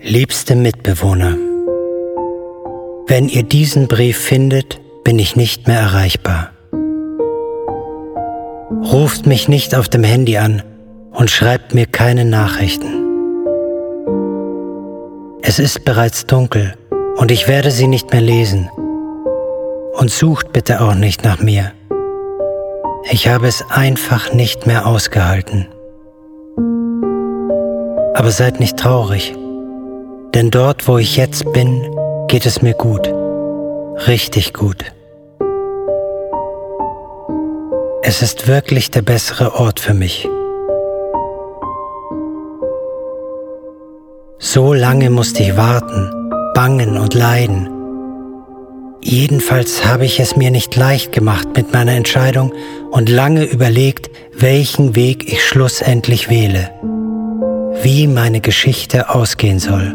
Liebste Mitbewohner, wenn ihr diesen Brief findet, bin ich nicht mehr erreichbar. Ruft mich nicht auf dem Handy an und schreibt mir keine Nachrichten. Es ist bereits dunkel und ich werde sie nicht mehr lesen. Und sucht bitte auch nicht nach mir. Ich habe es einfach nicht mehr ausgehalten. Aber seid nicht traurig, denn dort, wo ich jetzt bin, geht es mir gut. Richtig gut. Es ist wirklich der bessere Ort für mich. So lange musste ich warten, bangen und leiden. Jedenfalls habe ich es mir nicht leicht gemacht mit meiner Entscheidung und lange überlegt, welchen Weg ich schlussendlich wähle, wie meine Geschichte ausgehen soll.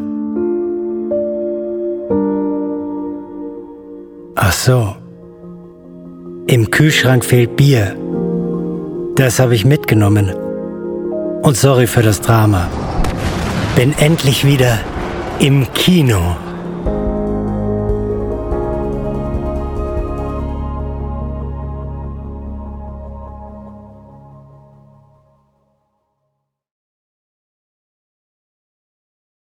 Ach so, im Kühlschrank fehlt Bier. Das habe ich mitgenommen. Und sorry für das Drama. Bin endlich wieder im Kino.